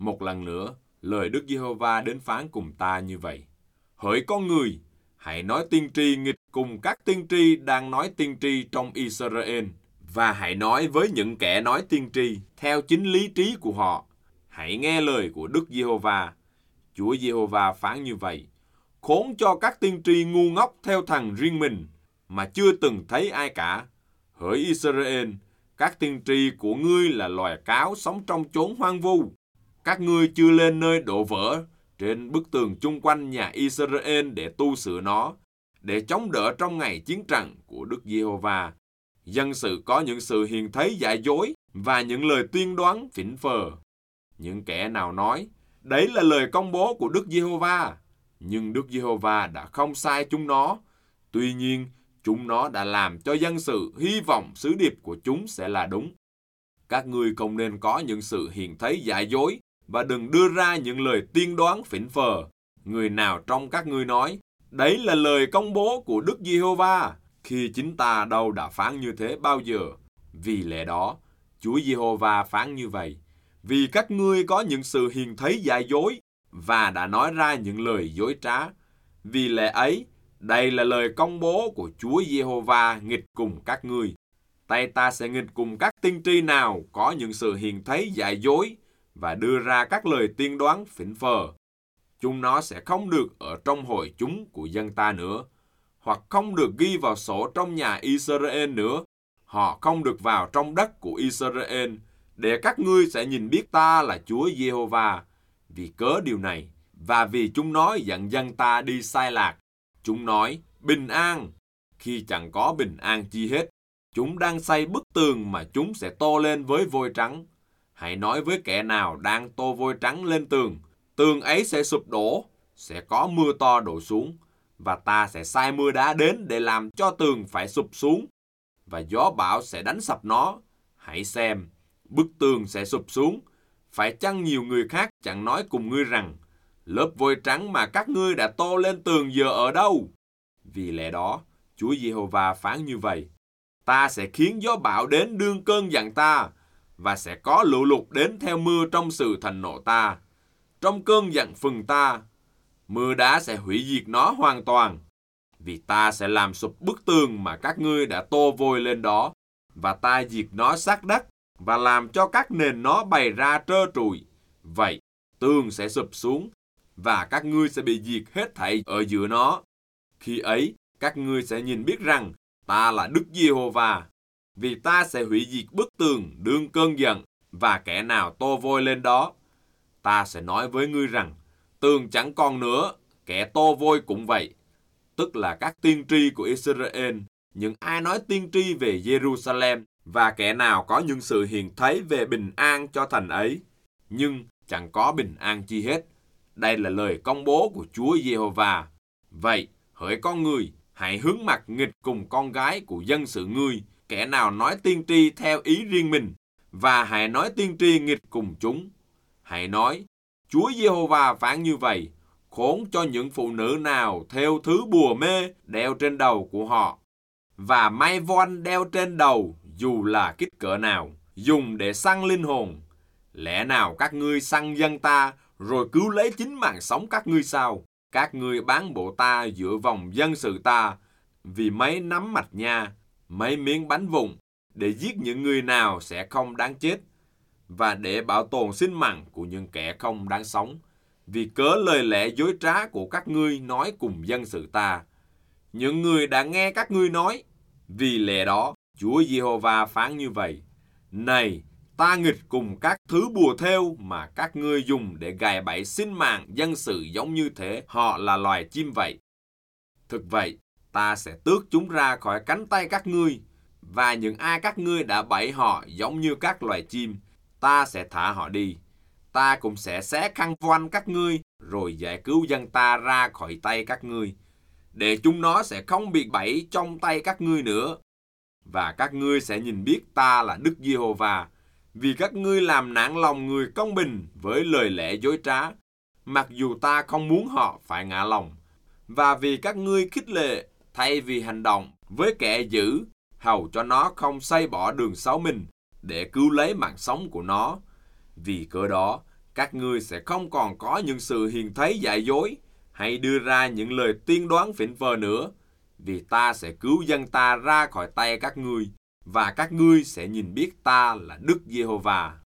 Một lần nữa, lời Đức Giê-hô-va đến phán cùng ta như vậy. Hỡi con người, hãy nói tiên tri nghịch cùng các tiên tri đang nói tiên tri trong Israel, và hãy nói với những kẻ nói tiên tri theo chính lý trí của họ. Hãy nghe lời của Đức Giê-hô-va. Chúa Giê-hô-va phán như vậy. Khốn cho các tiên tri ngu ngốc theo thằng riêng mình, mà chưa từng thấy ai cả. Hỡi Israel, các tiên tri của ngươi là loài cáo sống trong chốn hoang vu. Các ngươi chưa lên nơi đổ vỡ trên bức tường chung quanh nhà Israel để tu sửa nó, để chống đỡ trong ngày chiến trận của Đức Giê-hô-va. Dân sự có những sự hiền thấy giả dối và những lời tiên đoán phỉnh phờ. Những kẻ nào nói, đấy là lời công bố của Đức Giê-hô-va, nhưng Đức Giê-hô-va đã không sai chúng nó. Tuy nhiên, chúng nó đã làm cho dân sự hy vọng sứ điệp của chúng sẽ là đúng. Các ngươi không nên có những sự hiền thấy giả dối và đừng đưa ra những lời tiên đoán phỉnh phờ. Người nào trong các ngươi nói, đấy là lời công bố của Đức Giê-hô-va, khi chính ta đâu đã phán như thế bao giờ. Vì lẽ đó, Chúa Giê-hô-va phán như vậy. Vì các ngươi có những sự hiền thấy giả dối và đã nói ra những lời dối trá. Vì lẽ ấy, đây là lời công bố của Chúa Giê-hô-va nghịch cùng các ngươi. Tay ta sẽ nghịch cùng các tiên tri nào có những sự hiền thấy giả dối và đưa ra các lời tiên đoán phỉnh phờ. Chúng nó sẽ không được ở trong hội chúng của dân ta nữa, hoặc không được ghi vào sổ trong nhà Israel nữa. Họ không được vào trong đất của Israel, để các ngươi sẽ nhìn biết ta là Chúa Giê-hô-va. Vì cớ điều này, và vì chúng nó dẫn dân ta đi sai lạc, chúng nói bình an, khi chẳng có bình an chi hết. Chúng đang xây bức tường mà chúng sẽ tô lên với vôi trắng. Hãy nói với kẻ nào đang tô vôi trắng lên tường, tường ấy sẽ sụp đổ, sẽ có mưa to đổ xuống, và ta sẽ sai mưa đá đến để làm cho tường phải sụp xuống, và gió bão sẽ đánh sập nó. Hãy xem, bức tường sẽ sụp xuống. Phải chăng nhiều người khác chẳng nói cùng ngươi rằng, lớp vôi trắng mà các ngươi đã tô lên tường giờ ở đâu? Vì lẽ đó, Chúa Giê-hô-va phán như vậy. Ta sẽ khiến gió bão đến đương cơn giận ta, và sẽ có lũ lụt đến theo mưa trong sự thành nộ ta. Trong cơn giận phừng ta, mưa đá sẽ hủy diệt nó hoàn toàn. Vì ta sẽ làm sụp bức tường mà các ngươi đã tô vôi lên đó, và ta diệt nó sát đất, và làm cho các nền nó bày ra trơ trụi. Vậy, tường sẽ sụp xuống, và các ngươi sẽ bị diệt hết thảy ở giữa nó. Khi ấy, các ngươi sẽ nhìn biết rằng ta là Đức Giê-hô-va, vì ta sẽ hủy diệt bức tường đương cơn giận và kẻ nào tô vôi lên đó. Ta sẽ nói với ngươi rằng, tường chẳng còn nữa, kẻ tô vôi cũng vậy. Tức là các tiên tri của Israel, những ai nói tiên tri về Jerusalem, và kẻ nào có những sự hiền thấy về bình an cho thành ấy. Nhưng chẳng có bình an chi hết. Đây là lời công bố của Chúa Giê-hô-va. Vậy, hỡi con người, hãy hướng mặt nghịch cùng con gái của dân sự ngươi, kẻ nào nói tiên tri theo ý riêng mình, và hãy nói tiên tri nghịch cùng chúng. Hãy nói, Chúa Giê-hô-va phán như vậy, khốn cho những phụ nữ nào theo thứ bùa mê đeo trên đầu của họ, và may voan đeo trên đầu dù là kích cỡ nào, dùng để săn linh hồn. Lẽ nào các ngươi săn dân ta, rồi cứu lấy chính mạng sống các ngươi sao? Các ngươi bán bộ ta giữa vòng dân sự ta, vì mấy nắm mạch nha, mấy miếng bánh vụn, để giết những người nào sẽ không đáng chết, và để bảo tồn sinh mạng của những kẻ không đáng sống, vì cớ lời lẽ dối trá của các ngươi nói cùng dân sự ta. Những người đã nghe các ngươi nói, vì lẽ đó, Chúa Giê-hô-va phán như vậy. Này, ta nghịch cùng các thứ bùa thêu mà các ngươi dùng để gài bẫy sinh mạng dân sự giống như thế, họ là loài chim vậy. Thực vậy, ta sẽ tước chúng ra khỏi cánh tay các ngươi, và những ai các ngươi đã bẫy họ giống như các loài chim, ta sẽ thả họ đi. Ta cũng sẽ xé khăn voan các ngươi, rồi giải cứu dân ta ra khỏi tay các ngươi, để chúng nó sẽ không bị bẫy trong tay các ngươi nữa. Và các ngươi sẽ nhìn biết ta là Đức Giê-hô-va, vì các ngươi làm nản lòng người công bình với lời lẽ dối trá, mặc dù ta không muốn họ phải ngã lòng. Và vì các ngươi khích lệ thay vì hành động với kẻ dữ, hầu cho nó không xây bỏ đường xấu mình để cứu lấy mạng sống của nó. Vì cớ đó, các ngươi sẽ không còn có những sự hiền thấy dại dối hay đưa ra những lời tiên đoán phỉnh phờ nữa, vì ta sẽ cứu dân ta ra khỏi tay các ngươi, và các ngươi sẽ nhìn biết ta là Đức Giê-hô-va.